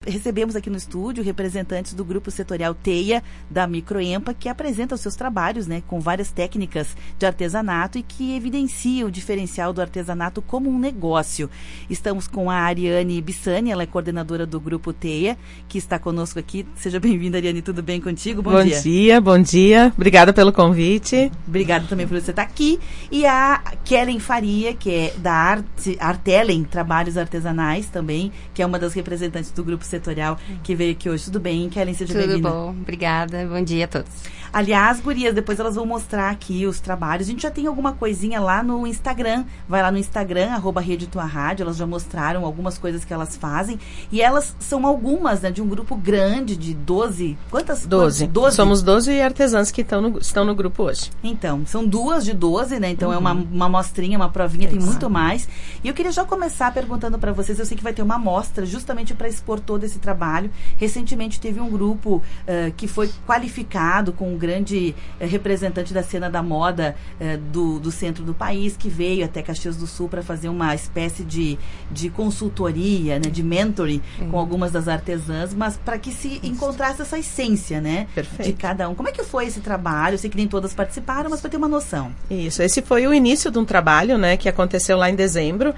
recebemos aqui no estúdio representantes do Grupo Setorial Teia, da Microempa, que apresentam seus trabalhos, né, com várias técnicas de artesanato e que evidenciam o diferencial do artesanato como um negócio. Estamos com a Ariane Bissani, ela é coordenadora do Grupo Teia, que está conosco aqui. Seja bem-vinda, Ariane, tudo bem contigo? Bom dia. Bom dia. Obrigada pelo convite. Obrigada também por você estar aqui. E a Kellen Faria, que é da Artelen, Trabalhos Artesanais também, que é uma das representantes do Grupo Setorial, que veio aqui hoje. Tudo bem, Kellen? Seja bem-vinda. Tudo bom, obrigada. Bom dia a todos. Aliás, gurias, depois elas vão mostrar aqui os trabalhos. A gente já tem alguma coisinha lá no Instagram. Vai lá no Instagram, @Rede Tua Rádio. Elas já mostraram algumas coisas que elas fazem. E elas são algumas, né, de um grupo grande de 12... Quantas? 12. Somos 12 artesãs que estão no grupo hoje. Então, são 2 de 12, né? Então é uma amostrinha, uma provinha, tem muito mais. E eu queria já começar perguntando para vocês, eu sei que vai ter uma amostra justamente para expor todo esse trabalho. Recentemente teve um grupo que foi qualificado com um grande representante da cena da moda do centro do país, que veio até Caxias do Sul para fazer uma espécie de consultoria, né, de mentoring com algumas das artesãs, mas para que se encontrasse essa essência, né, de cada um. Como é que foi esse trabalho? Eu sei que nem todas participaram, mas para ter uma noção. Isso, esse foi o início de um trabalho, né, que aconteceu lá em dezembro.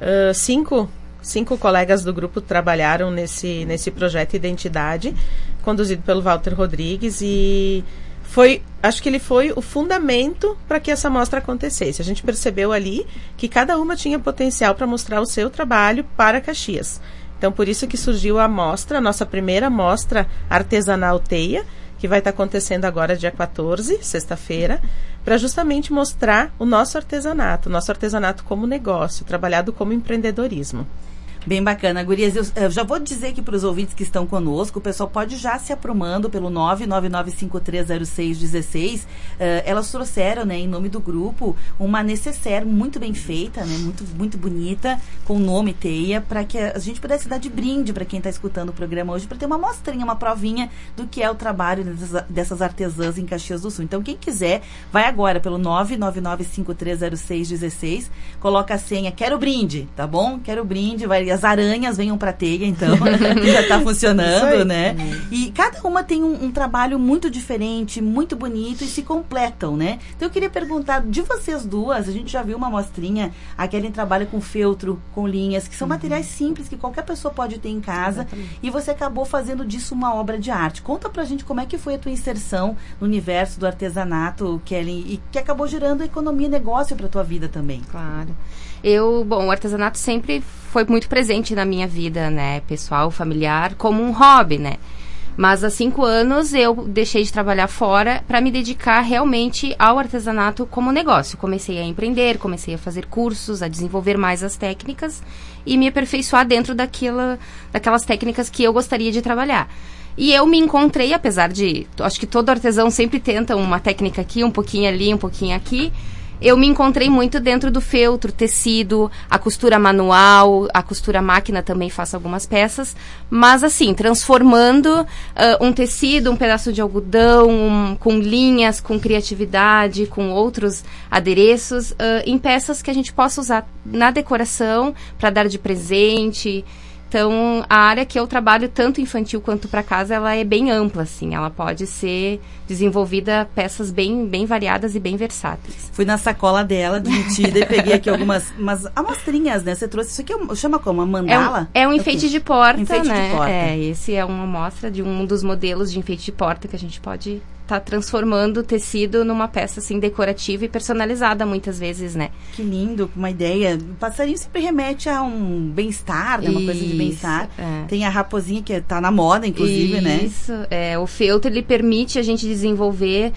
Cinco colegas do grupo trabalharam nesse projeto Identidade, conduzido pelo Walter Rodrigues, e acho que ele foi o fundamento para que essa mostra acontecesse. A gente percebeu ali que cada uma tinha potencial para mostrar o seu trabalho para Caxias. Então, por isso que surgiu a mostra, a nossa primeira mostra artesanal Teia, que vai estar acontecendo agora dia 14, sexta-feira, para justamente mostrar o nosso artesanato como negócio, trabalhado como empreendedorismo. Bem bacana, gurias. Eu já vou dizer aqui para os ouvintes que estão conosco, o pessoal pode já se aprumando pelo 999530616. Elas trouxeram, né, em nome do grupo, uma necessaire muito bem feita, né, muito, muito bonita, com o nome Teia, para que a gente pudesse dar de brinde para quem está escutando o programa hoje, para ter uma amostrinha, uma provinha do que é o trabalho dessas artesãs em Caxias do Sul. Então, quem quiser, vai agora pelo 999530616, coloca a senha, quero brinde, tá bom? Quero brinde, as aranhas venham pra Teia, então, já está funcionando, né? E cada uma tem um trabalho muito diferente, muito bonito, e se completam, né? Então eu queria perguntar, de vocês duas, a gente já viu uma amostrinha, a Kellen trabalha com feltro, com linhas, que são materiais simples, que qualquer pessoa pode ter em casa. Exatamente. E você acabou fazendo disso uma obra de arte. Conta pra gente como é que foi a tua inserção no universo do artesanato, Kellen, e que acabou gerando economia e negócio pra tua vida também. Claro. O artesanato sempre foi muito presente na minha vida, né, pessoal, familiar, como um hobby, né. Mas há 5 anos eu deixei de trabalhar fora para me dedicar realmente ao artesanato como negócio. Comecei a empreender, comecei a fazer cursos, a desenvolver mais as técnicas e me aperfeiçoar dentro daquelas técnicas que eu gostaria de trabalhar. E eu me encontrei, apesar de... Acho que todo artesão sempre tenta uma técnica aqui, um pouquinho ali, um pouquinho aqui. Eu me encontrei muito dentro do feltro, tecido, a costura manual, a costura máquina também faço algumas peças, mas assim, transformando um tecido, um pedaço de algodão, com linhas, com criatividade, com outros adereços, em peças que a gente possa usar na decoração, para dar de presente. Então, a área que eu trabalho, tanto infantil quanto para casa, ela é bem ampla, assim. Ela pode ser desenvolvida peças bem, bem variadas e bem versáteis. Fui na sacola dela, metida, e peguei aqui umas amostrinhas, né? Você trouxe isso aqui, chama como? Uma mandala? É um enfeite de porta, enfeite, né? De porta. Esse é uma amostra de um dos modelos de enfeite de porta que a gente pode tá transformando o tecido numa peça, assim, decorativa e personalizada, muitas vezes, né? Que lindo, uma ideia. O passarinho sempre remete a um bem-estar, né? Uma coisa de bem-estar. Tem a raposinha que tá na moda, inclusive, né? Isso, o feltro, ele permite a gente desenvolver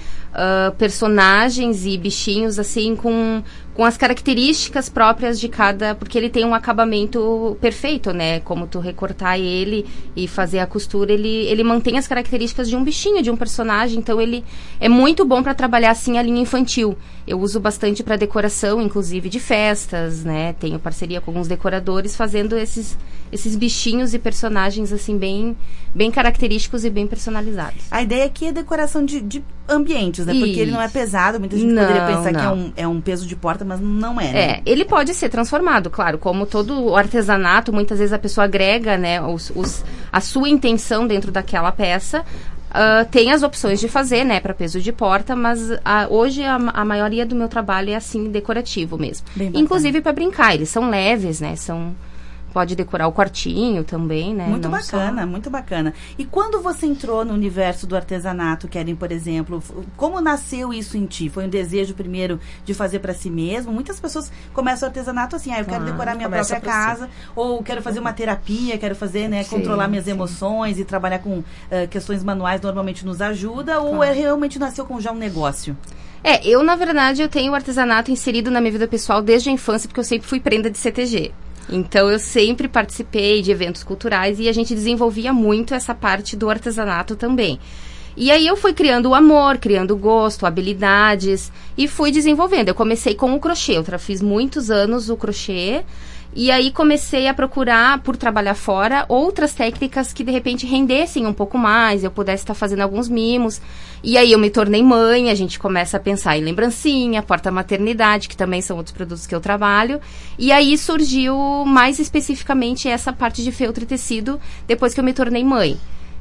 personagens e bichinhos, assim, com as características próprias de cada... Porque ele tem um acabamento perfeito, né? Como tu recortar ele e fazer a costura, ele mantém as características de um bichinho, de um personagem. Então, ele é muito bom para trabalhar, assim, a linha infantil. Eu uso bastante para decoração, inclusive de festas, né? Tenho parceria com alguns decoradores fazendo esses esses bichinhos e personagens, assim, bem característicos e bem personalizados. A ideia aqui é decoração de ambientes, né? Porque ele não é pesado, muita gente poderia pensar que é um peso de porta, mas não é, né? Ele pode ser transformado, claro, como todo o artesanato, muitas vezes a pessoa agrega, né, a sua intenção dentro daquela peça. Tem as opções de fazer, né, para peso de porta, mas hoje a maioria do meu trabalho é assim, decorativo mesmo. Inclusive para brincar, eles são leves, né, pode decorar o quartinho também, né? Muito bacana, muito bacana. E quando você entrou no universo do artesanato, Keren, por exemplo, como nasceu isso em ti? Foi um desejo primeiro de fazer para si mesmo? Muitas pessoas começam o artesanato assim, eu quero decorar minha própria casa, ou quero fazer uma terapia, quero fazer, né, controlar minhas emoções e trabalhar com questões manuais, normalmente nos ajuda, ou realmente nasceu com já um negócio? Eu, na verdade, eu tenho o artesanato inserido na minha vida pessoal desde a infância, porque eu sempre fui prenda de CTG. Então, eu sempre participei de eventos culturais e a gente desenvolvia muito essa parte do artesanato também. E aí, eu fui criando o amor, criando o gosto, habilidades e fui desenvolvendo. Eu comecei com o crochê, eu fiz muitos anos o crochê e aí comecei a procurar, por trabalhar fora, outras técnicas que de repente rendessem um pouco mais, eu pudesse estar fazendo alguns mimos. E aí eu me tornei mãe, a gente começa a pensar em lembrancinha, porta-maternidade, que também são outros produtos que eu trabalho. E aí surgiu mais especificamente essa parte de feltro e tecido depois que eu me tornei mãe.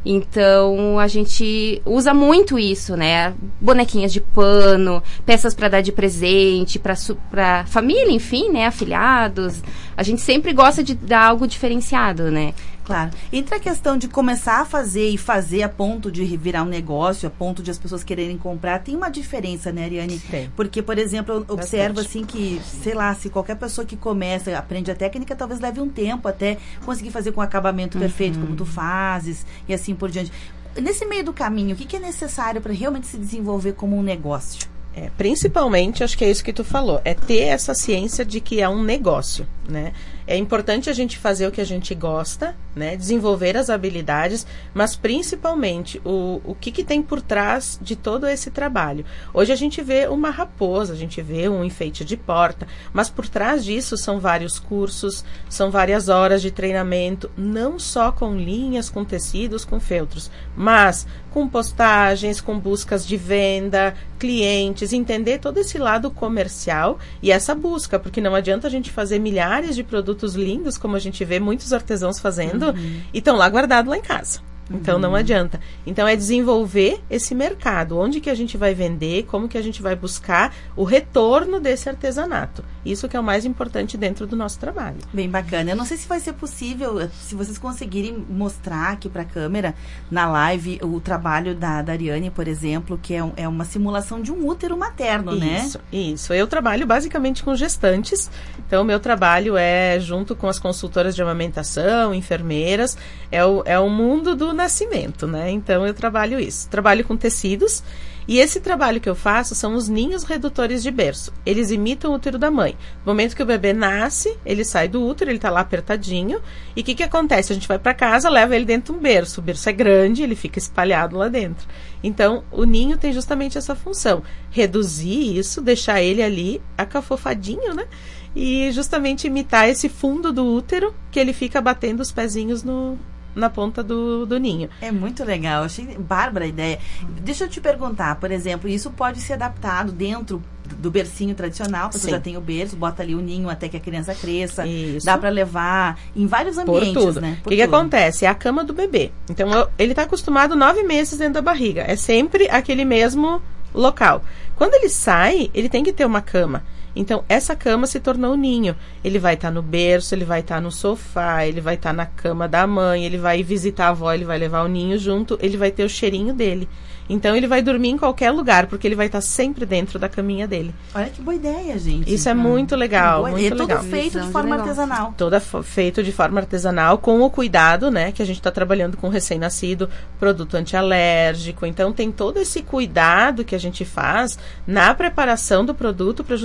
Então, a gente usa muito isso, né? Bonequinhas de pano, peças para dar de presente, para família, enfim, né? Afilhados. A gente sempre gosta de dar algo diferenciado, né? Claro. Entre a questão de começar a fazer e fazer a ponto de virar um negócio, a ponto de as pessoas quererem comprar, tem uma diferença, né, Ariane? Tem. Porque, por exemplo, eu observo assim que, sei lá, se qualquer pessoa que começa, aprende a técnica, talvez leve um tempo até conseguir fazer com acabamento perfeito, como tu fazes, e assim por diante. Nesse meio do caminho, o que é necessário para realmente se desenvolver como um negócio? Principalmente, acho que é isso que tu falou, é ter essa ciência de que é um negócio, né? É importante a gente fazer o que a gente gosta, né? Desenvolver as habilidades, mas principalmente o que tem por trás de todo esse trabalho. Hoje a gente vê uma raposa, a gente vê um enfeite de porta, mas por trás disso são vários cursos, são várias horas de treinamento, não só com linhas, com tecidos, com feltros, mas com postagens, com buscas de venda, clientes, entender todo esse lado comercial e essa busca, porque não adianta a gente fazer milhares de produtos lindos, como a gente vê muitos artesãos fazendo, e estão lá guardados lá em casa. Então, não adianta. Então, é desenvolver esse mercado. Onde que a gente vai vender, como que a gente vai buscar o retorno desse artesanato. Isso que é o mais importante dentro do nosso trabalho. Bem bacana. Eu não sei se vai ser possível, se vocês conseguirem mostrar aqui para a câmera, na live, o trabalho da Ariane, por exemplo, que é uma simulação de um útero materno, né? Isso. Eu trabalho basicamente com gestantes. Então, o meu trabalho é junto com as consultoras de amamentação, enfermeiras, é o mundo do nascimento, né? Então, eu trabalho isso. Trabalho com tecidos e esse trabalho que eu faço são os ninhos redutores de berço. Eles imitam o útero da mãe. No momento que o bebê nasce, ele sai do útero, ele tá lá apertadinho. E o que acontece? A gente vai para casa, leva ele dentro de um berço. O berço é grande, ele fica espalhado lá dentro. Então, o ninho tem justamente essa função. Reduzir isso, deixar ele ali acafofadinho, né? E justamente imitar esse fundo do útero, que ele fica batendo os pezinhos na ponta do ninho. É muito legal, achei bárbara a ideia. Deixa eu te perguntar, por exemplo, isso pode ser adaptado dentro do bercinho tradicional, porque já tem o berço, bota ali o ninho até que a criança cresça, isso. Dá para levar em vários ambientes, por tudo. Né? O que acontece? É a cama do bebê. Então, ele está acostumado 9 meses dentro da barriga. É sempre aquele mesmo local. Quando ele sai, ele tem que ter uma cama. Então, essa cama se tornou um ninho. Ele vai estar no berço, ele vai estar no sofá, ele vai estar na cama da mãe, ele vai visitar a avó, ele vai levar o ninho junto, ele vai ter o cheirinho dele. Então, ele vai dormir em qualquer lugar, porque ele vai estar sempre dentro da caminha dele. Olha que boa ideia, gente. Isso é muito legal, muito legal. É todo feito de forma artesanal. Todo feito de forma artesanal, com o cuidado, né? Que a gente está trabalhando com recém-nascido, produto antialérgico. Então, tem todo esse cuidado que a gente faz na preparação do produto para justamente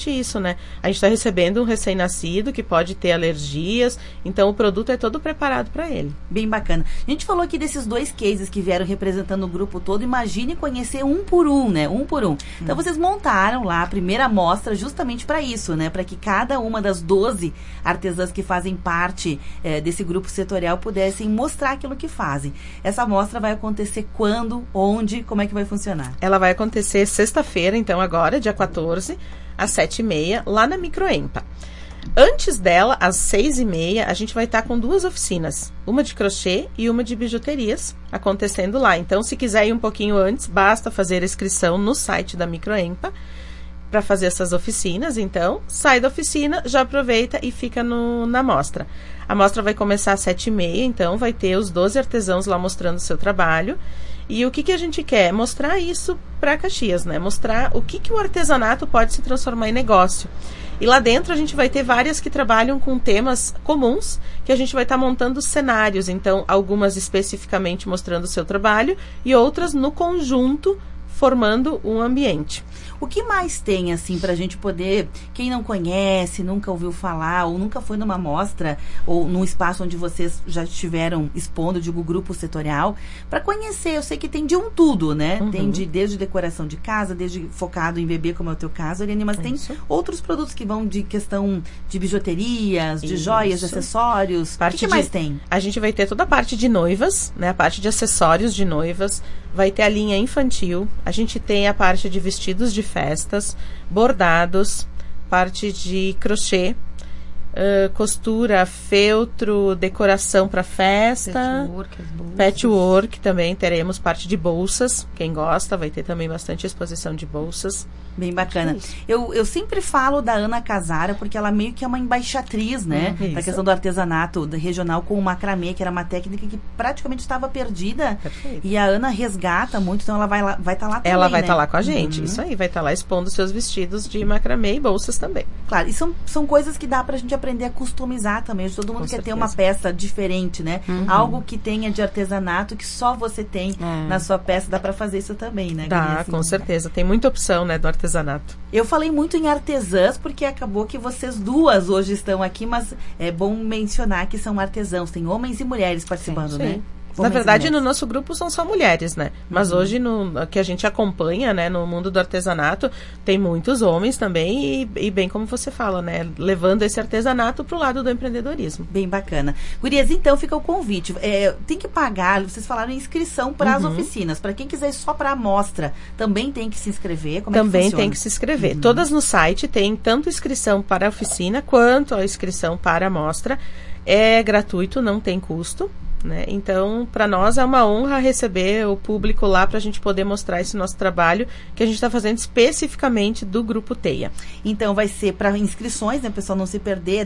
justamente isso, né? A gente está recebendo um recém-nascido que pode ter alergias, então o produto é todo preparado para ele. Bem bacana. A gente falou aqui desses 2 cases que vieram representando o grupo todo. Imagine conhecer um por um, né? Um por um. Então, vocês montaram lá a primeira amostra justamente para isso, né? Para que cada uma das 12 artesãs que fazem parte desse grupo setorial pudessem mostrar aquilo que fazem. Essa amostra vai acontecer quando, onde, como é que vai funcionar? Ela vai acontecer sexta-feira, então agora, dia 14, às 7h30, lá na Microempa. Antes dela, às 6h30, a gente vai estar com 2 oficinas. Uma de crochê e uma de bijuterias acontecendo lá. Então, se quiser ir um pouquinho antes, basta fazer a inscrição no site da Microempa para fazer essas oficinas. Então, sai da oficina, já aproveita e fica na mostra. A mostra vai começar às 7h30, então vai ter os 12 artesãos lá mostrando o seu trabalho. E o que a gente quer? Mostrar isso para Caxias, né? Mostrar o que o artesanato pode se transformar em negócio. E lá dentro a gente vai ter várias que trabalham com temas comuns, que a gente vai estar montando cenários. Então, algumas especificamente mostrando o seu trabalho e outras no conjunto, formando um ambiente. O que mais tem, assim, pra gente poder, quem não conhece, nunca ouviu falar, ou nunca foi numa mostra, ou num espaço onde vocês já estiveram expondo, digo, grupo setorial, para conhecer? Eu sei que tem de um tudo, né? Tem desde decoração de casa, desde focado em bebê, como é o teu caso, Ariane, mas tem outros produtos que vão de questão de bijuterias, de joias, de acessórios. O que mais tem? A gente vai ter toda a parte de noivas, né? A parte de acessórios de noivas, vai ter a linha infantil, a gente tem a parte de vestidos de festas, bordados, parte de crochê, costura, feltro, decoração para festa, patchwork também teremos, parte de bolsas, quem gosta, vai ter também bastante exposição de bolsas. Bem bacana. Eu sempre falo da Ana Casara, porque ela meio que é uma embaixatriz, né? Da questão do artesanato regional com o macramê, que era uma técnica que praticamente estava perdida. Perfeito. E a Ana resgata muito, então ela vai estar lá também, ela vai estar né? lá com a gente, isso aí, vai estar lá expondo seus vestidos de macramê e bolsas também. Claro, e são coisas que dá pra gente aprender a customizar também. Todo mundo quer ter uma peça diferente, né? Algo que tenha de artesanato que só você tem na sua peça. Dá pra fazer isso também, né? Dá, assim, com certeza. Tem muita opção, né, do artesanato. Eu falei muito em artesãs porque acabou que vocês duas hoje estão aqui, mas é bom mencionar que são artesãos. Tem homens e mulheres participando, né? Na verdade, no nosso grupo são só mulheres, né? Mas hoje, que a gente acompanha, né, no mundo do artesanato, tem muitos homens também e bem como você fala, né? Levando esse artesanato pro lado do empreendedorismo. Bem bacana. Gurias, então fica o convite. Tem que pagar, vocês falaram em inscrição para as oficinas. Para quem quiser ir só para a amostra, também tem que se inscrever? Como também é que funciona? Tem que se inscrever. Todas no site tem tanto inscrição para a oficina quanto a inscrição para a amostra. É gratuito, não tem custo. Né? Então, para nós é uma honra receber o público lá para a gente poder mostrar esse nosso trabalho que a gente está fazendo especificamente do Grupo Teia. Então, vai ser para inscrições, né, pessoal, não se perder, é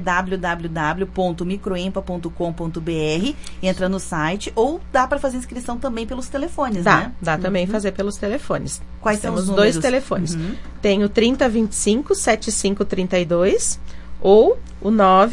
www.microempa.com.br, entra no site, ou dá para fazer inscrição também pelos telefones, né? Dá também fazer pelos telefones. Quais são os números? 2 telefones. Tem o 3025-7532 ou o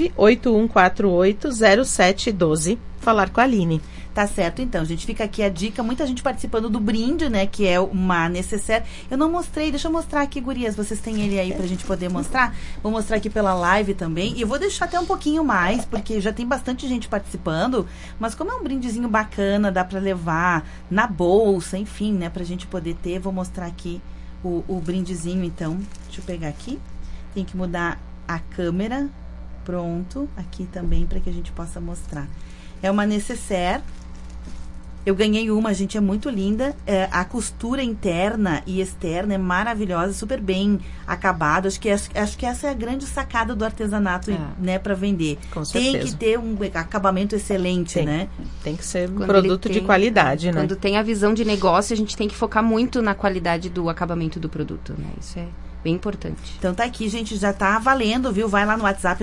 981480712. Falar com a Aline. Tá certo, então, gente. Fica aqui a dica. Muita gente participando do brinde, né? Que é uma necessaire. Eu não mostrei. Deixa eu mostrar aqui, gurias. Vocês têm ele aí pra gente poder mostrar? Vou mostrar aqui pela live também. E eu vou deixar até um pouquinho mais, porque já tem bastante gente participando. Mas como é um brindezinho bacana, dá pra levar na bolsa, enfim, né? Pra gente poder ter. Vou mostrar aqui o brindezinho, então. Deixa eu pegar aqui. Tem que mudar a câmera. Pronto. Aqui também, pra que a gente possa mostrar. É uma necessaire. Eu ganhei uma, gente, é muito linda. A costura interna e externa é maravilhosa, super bem acabado. Acho que essa é a grande sacada do artesanato, né, para vender. Com certeza. Tem que ter um acabamento excelente, né? Tem que ser um produto de qualidade, né? Quando tem a visão de negócio, a gente tem que focar muito na qualidade do acabamento do produto, né? Isso é bem importante. Então tá aqui, gente, já tá valendo, viu? Vai lá no WhatsApp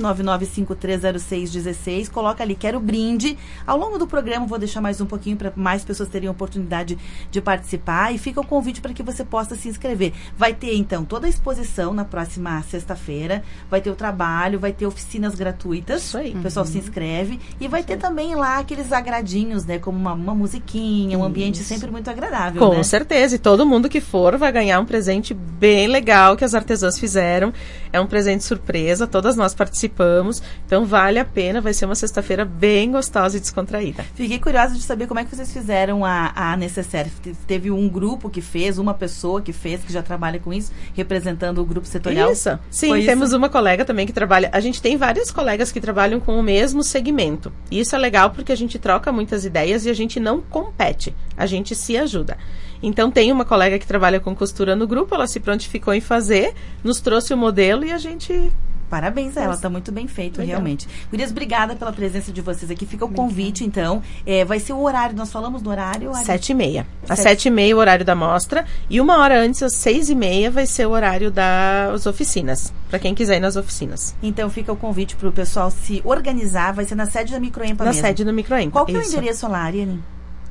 999530616, coloca ali, quero brinde. Ao longo do programa vou deixar mais um pouquinho para mais pessoas terem a oportunidade de participar e fica o convite para que você possa se inscrever. Vai ter, então, toda a exposição na próxima sexta-feira, vai ter o trabalho, vai ter oficinas gratuitas. Isso aí. O pessoal se inscreve e vai ter também lá aqueles agradinhos, né? Como uma musiquinha, um ambiente sempre muito agradável, Com né? certeza, e todo mundo que for vai ganhar um presente bem legal legal que as artesãs fizeram. É um presente surpresa, todas nós participamos. Então vale a pena, vai ser uma sexta-feira bem gostosa e descontraída. Fiquei curiosa de saber como é que vocês fizeram a Necessaire. Teve um grupo que fez, uma pessoa que fez, que já trabalha com isso, representando o grupo setorial? Isso. Sim, temos uma colega também que trabalha. A gente tem várias colegas que trabalham com o mesmo segmento. E isso é legal porque a gente troca muitas ideias e a gente não compete. A gente se ajuda. Então tem uma colega que trabalha com costura no grupo, ela se prontificou em fazer, nos trouxe o modelo e a gente... Parabéns a ela, está muito bem feito, realmente. Gurias, obrigada pela presença de vocês aqui. Fica o convite, então. Vai ser o horário, nós falamos do horário? 7h30. Às 7h30 o horário da mostra. E 1 hora antes, às 6h30, vai ser o horário das oficinas. Para quem quiser ir nas oficinas. Então fica o convite para o pessoal se organizar. Vai ser na sede da Microempa mesmo. Na sede da Microempa. Qual que é o endereço lá, Ariane?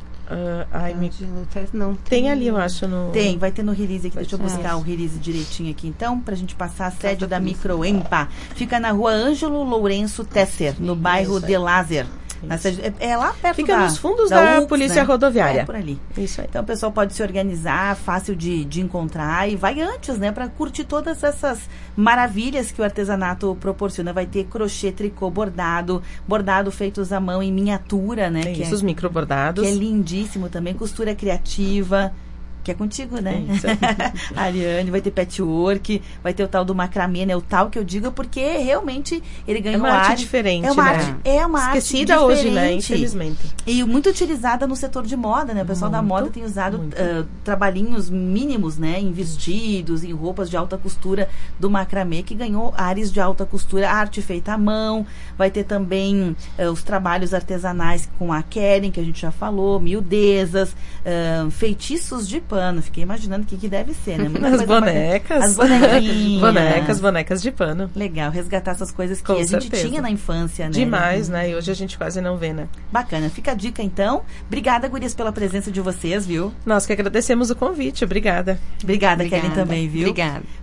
Não tem ali, eu acho. Vai ter no release aqui. Deixa eu buscar o release direitinho aqui, então, pra gente passar a sede da Microempa. Fica na rua Ângelo Lourenço Tesser, no bairro de Lázer. Lá perto Fica nos fundos da UPS, Polícia Rodoviária. Por ali. Isso aí. Então o pessoal pode se organizar, fácil de encontrar e vai antes, né, para curtir todas essas maravilhas que o artesanato proporciona. Vai ter crochê, tricô, bordado feitos à mão em miniatura, né? Isso, os microbordados. Que é lindíssimo também, costura criativa. Que é contigo, né? Ariane, vai ter patchwork, vai ter o tal do macramê, né? O tal que eu digo porque realmente ele ganhou uma arte diferente, é uma arte esquecida arte hoje, né? Infelizmente. E muito utilizada no setor de moda, né? O pessoal da moda tem usado trabalhinhos mínimos, né? Em vestidos, em roupas de alta costura do macramê, que ganhou ares de alta costura, arte feita à mão. Vai ter também os trabalhos artesanais com a Keren, que a gente já falou, miudezas, feitiços de pano. Fiquei imaginando o que deve ser, né? As bonecas. As bonequinhas. bonecas de pano. Legal, resgatar essas coisas que a gente tinha na infância, né? Demais, né? E hoje a gente quase não vê, né? Bacana. Fica a dica, então. Obrigada, gurias, pela presença de vocês, viu? Nós que agradecemos o convite. Obrigada. Obrigada, Keren, também, viu? Obrigada.